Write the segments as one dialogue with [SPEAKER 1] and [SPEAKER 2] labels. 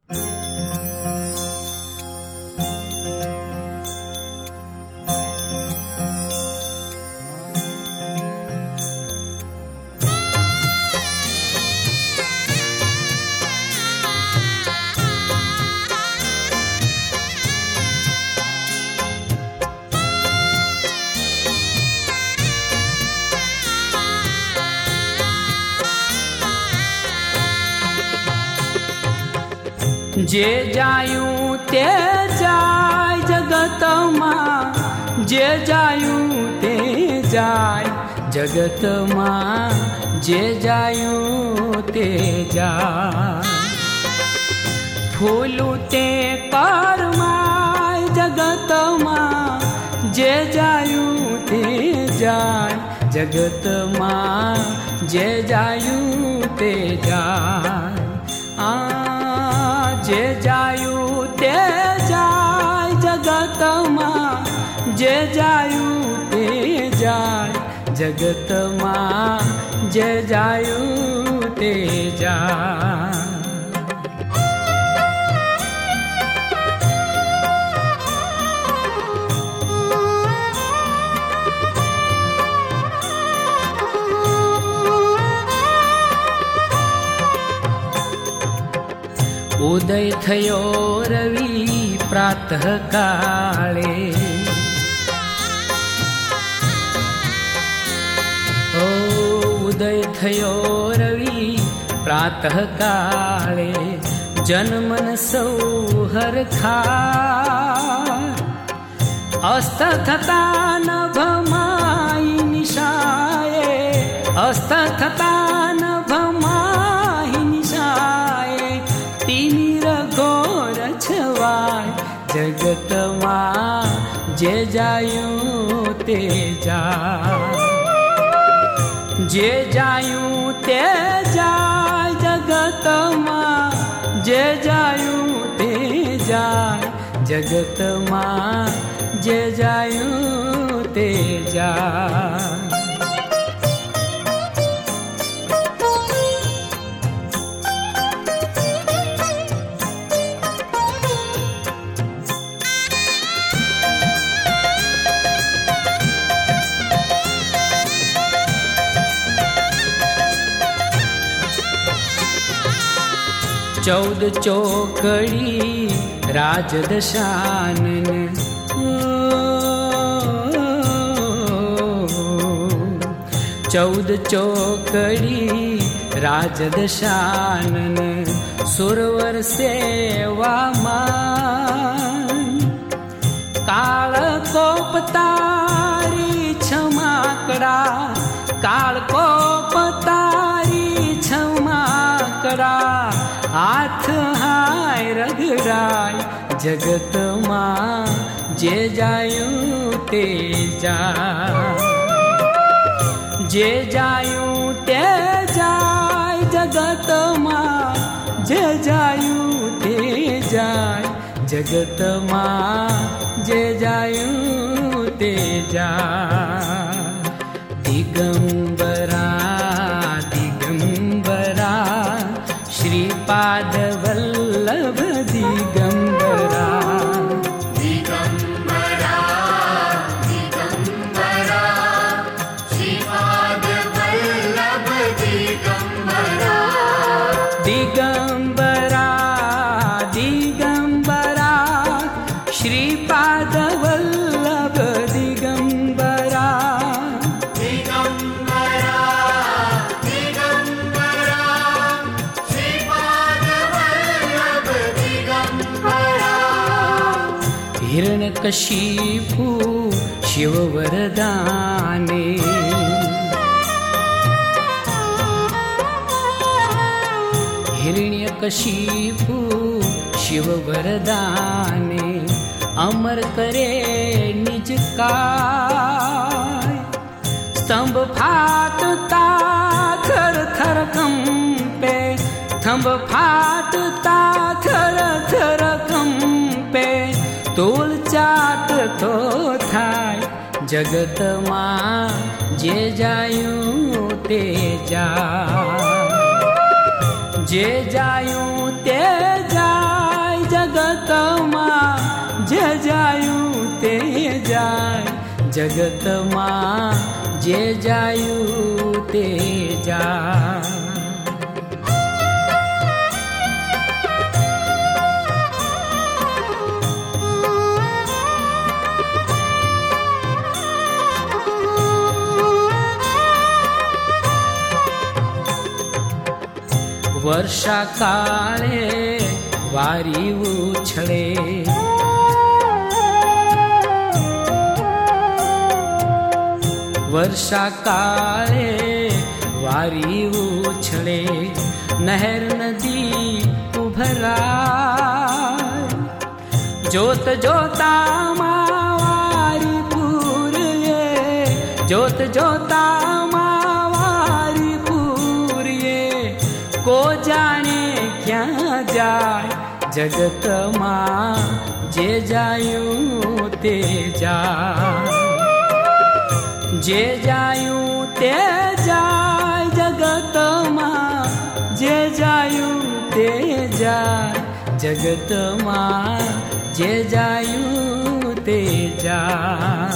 [SPEAKER 1] जे जायूं ते जाय जगत मां, जे जायूं ते जाय जगत मां, जे जायूं ते जाय। फूलू ते करमाय जगत मां, जे जायूं ते जाय जगत मां, जे जायूं ते जाय। जे जायूं ते जाय जगत मां, जे जायूं ते जाय जगत मां, जे जायूं ते जाय। उदय थयो रवि प्रातः काले, ओ उदय थयो रवि प्रातः काले, जनमन सौ हरखाय। अस्त थता नभमाई निशाए, अस्त थता नभमाई निशाए, तिमिर घोर छवाय जगत मां, जे जायूं ते जाय। जे जायूं ते जाय जगत मां, जे जायूं ते जाय जगत मां, जे जायूं ते जाय। चौद चौकड़ी राजदशानन, चौद चौकड़ी राजदशानन, सुरवर सेवा मान। काल कोप तारी क्षमाकड़ा, काल कोप तारी क्षमाकड़ा, हाथ हाय रगड़ाय जगत मां, जे जायूं ते जाय। जे जायूं ते जाय जगत मां, जे जायूं ते जाय जगत मां, जे जायूं ते जाय। दिगंबरा दिगंबरा श्रीपाद वल्लभ दिगंबरा,
[SPEAKER 2] दिगंबरा दिगंबरा श्रीपाद वल्लभ दिगंबरा,
[SPEAKER 1] दिगंबरा दिगंबरा श्रीपाद वल्लभ दिगंबरा,
[SPEAKER 2] दिगंबरा दिगंबरा श्रीपाद वल्लभ दिगंबरा।
[SPEAKER 1] हिरण्यकशिपु शिव वरदाने, हिरण्यकशिपु शिव वरदाने, अमर करे निज काय। स्तंभ फाटता थर थर कंपे, स्तंभ फाटता थर थर कंपे, तोल चाट तो थाय जगत मां, जे जायूं ते जाय। जे जायूं ते जाय જગતમાં જે જાયું તે જા. વર્ષા કાળે વારી ઉછળે, વર્ષા કાળે વારી ઉછળે, નહેર નદી ઉભરાય, જોત જોતામાં વારી પૂરીએ, જોત જોતામાં વારી પૂરીએ, કો જાણે ક્યાં જાય, જગતમાં જે જાયું તે જાય, જે જાયું તે જાય, જગતમાં જે જાયું તે જાય, જગતમાં જે જાયું તે જાય.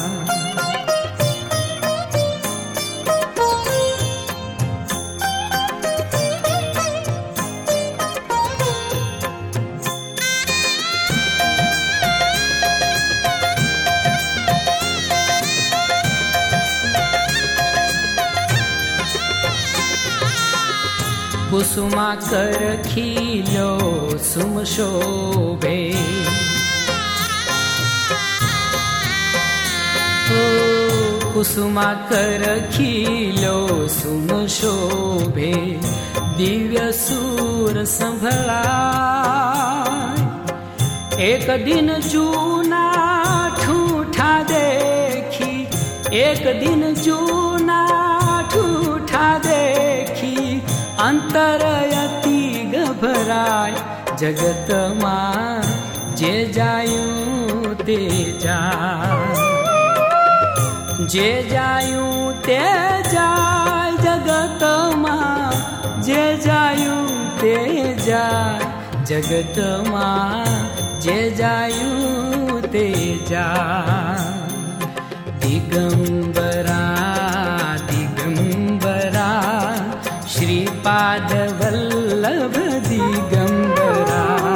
[SPEAKER 1] કુસુમા કર ખીલો સુમ શોભે, કુસુમા કર ખીલો સુમ શોભે, દિવ્ય સુર સંભળાય, એક દિન જૂના ઠૂઠા દેખી, એક દિન જૂના ઠૂઠા દેખી, અંતર અતિ ગભરાય, જગતમાં જે જાયું તે જાય, જે જાયું તે જાય, જગતમાં જે જાયું તે જાય, જગતમાં જે જાયું તે જાય. દિગંબરા દિગંબરા શ્રીપાદ વલ્લભ દિગંબરા,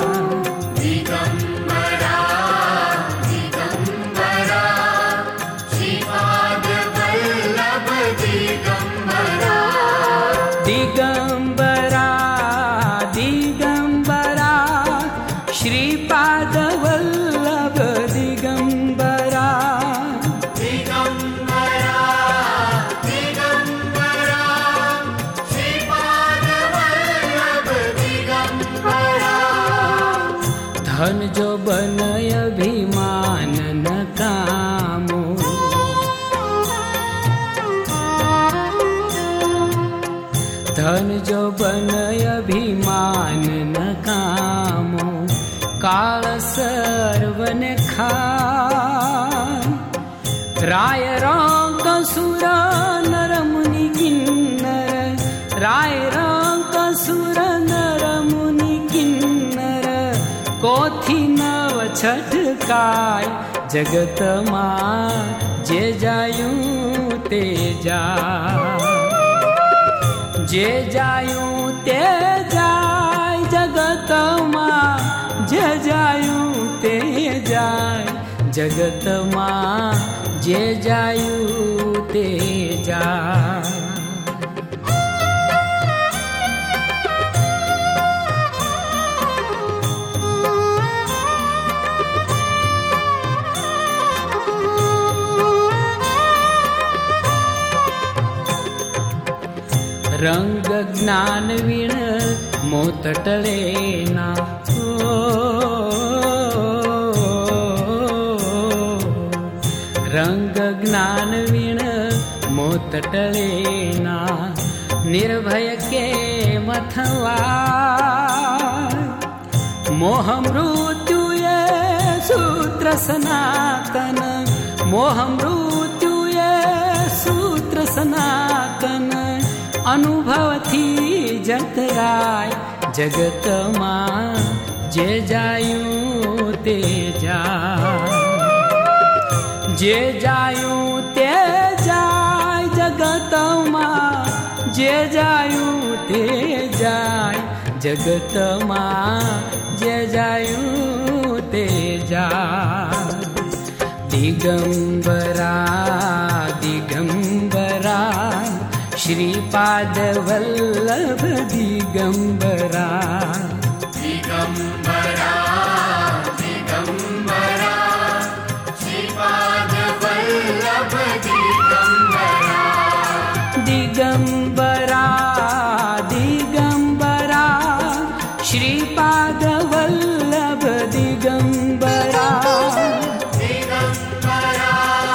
[SPEAKER 2] દિગંબરા દિગંબરા શ્રીપાદ વલ્લભ દિગંબરા,
[SPEAKER 1] દિગંબરા દિગંબરા શ્રીપાદ વલ્લભ દિગંબરા, ધન જો બનય અભિમાન ન કામો, ધન જો બનય અભિમાન ન કામો, કાળ સર્વને ખાય, રાય રંક સુર નર મુનિ કિન્નર, રાય રંક સુર નર મુનિ કિન્નર, કોથી નવ છટકાય, જગતમાં જે જાયું તે જાય, જે જાયું તે જાય, જગતમાં જે જાયું તે જાય, જગતમાં જે જાયું તે જાય. રંગ જ્ઞાન વીણ મોત ટળેના, રંગ જ્ઞાન વીણ મોત ટળેના, નિર્ભય કે મથવા, મોહ મૃત્યુએ સૂત્ર સનાતન, મોહ મૃત્યુએ સૂત્ર સનાતન, અનુભવથી જતરાય, જગતમાં જે જાયું તે જાય, જે જાયું जगतमा जे जायूं ते जा। दिगंबरा दिगंबरा श्रीपाद वल्लभ दिगंबरा।
[SPEAKER 2] दिगंबरा दिगंबरा श्रीपाद वल्लभ दिगंबरा।
[SPEAKER 1] दिगंबरा दिगंबरा श्रीपाद वल्लभ दिगंबरा।
[SPEAKER 2] दिगंबरा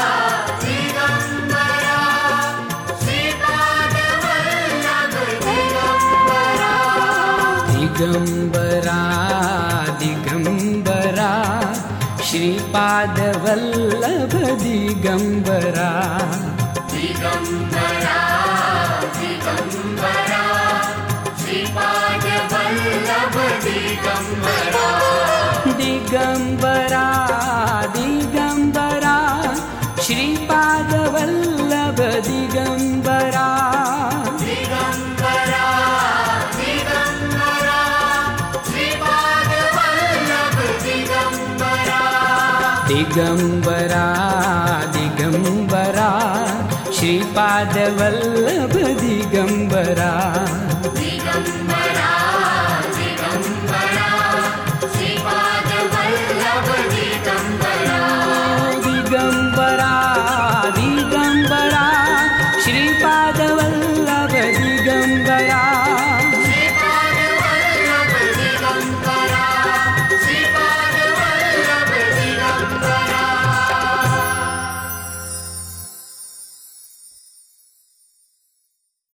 [SPEAKER 2] दिगंबरा श्रीपाद वल्लभ दिगंबरा।
[SPEAKER 1] दिगंबरा दिगंबरा श्रीपाद वल्लभ दिगंबरा।
[SPEAKER 2] दिगंबरा दिगंबरा श्रीपाद वल्लभ दिगंबरा।
[SPEAKER 1] दिगंबरा दिगंबरा श्रीपाद वल्लभ दिगंबरा।
[SPEAKER 2] दिगंबरा दिगंबरा श्रीपाद वल्लभ दिगंबरा।
[SPEAKER 1] दिगंबरा दिगंबरा श्रीपाद वल्लभ दिगंबरा।